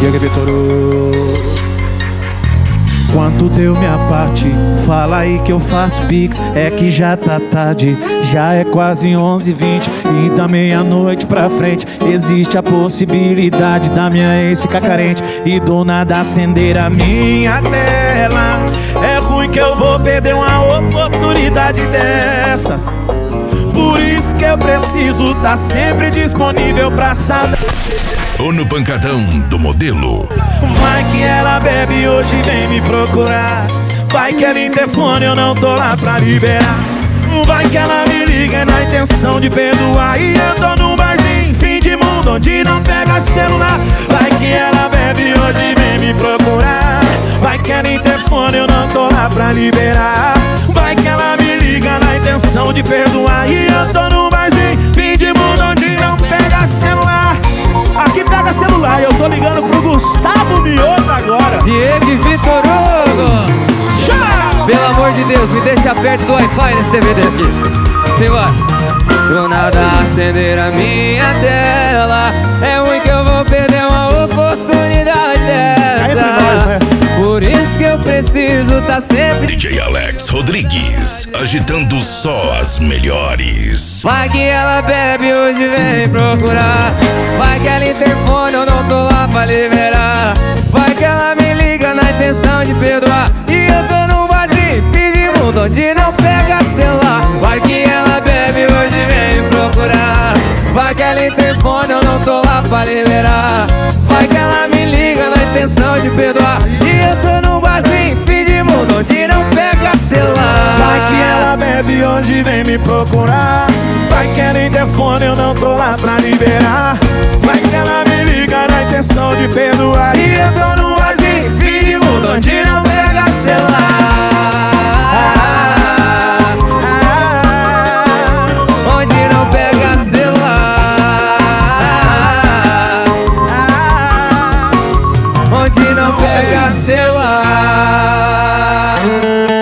Diego Vitor. Quanto deu minha parte? Fala aí que eu faço pix. É que já tá tarde, já é quase 11h20. E da meia-noite pra frente existe a possibilidade da minha ex ficar carente e do nada acender a minha tela. É ruim que eu vou perder uma oportunidade dessas. Por isso que eu preciso tá sempre disponível pra saber. Ou no pancadão do modelo. Vai que ela bebe hoje vem me procurar. Vai que ela interfone, eu não tô lá pra liberar. Vai que ela me liga na intenção de perdoar. E eu tô num barzinho, fim de mundo, onde não pega celular. Vai que ela bebe hoje vem me procurar. Vai que ela interfone, eu não tô lá pra liberar. Vai que ela me liga na intenção de perdoar. E eu tô num barzinho, fim de mundo, onde não pega celular. Aqui pega celular e eu tô ligando pro Gustavo Mioto agora. Diego e Vitor Hugo. Pelo amor de Deus, me deixa perto do Wi-Fi nesse DVD aqui. Simbora. Do nada acender a minha tela. É ruim que eu vou perder uma oportunidade dessa. Por isso que eu preciso tá sempre. DJ Alex Rodrigues, agitando só as melhores. Vai que ela bebe hoje vem procurar. Vai que ela interfone, eu não tô lá pra liberar. Vai que ela me liga na intenção de perdoar. E eu tô num vazio, pedindo onde não pega celular. Vai que ela bebe hoje vem me procurar. Vai que ela interfone, eu não tô lá pra liberar. Vai que ela me liga na intenção de perdoar. E eu tô num barzinho, fim de mundo, onde não pega celular. Vai que ela bebe hoje vem me procurar. Vai que ela interfone, eu não tô lá pra liberar. Vai que ela me liga na intenção de perdoar. E eu tô num barzinho, fim de mundo, onde não pega celular. Onde não pega celular. Onde não pega celular.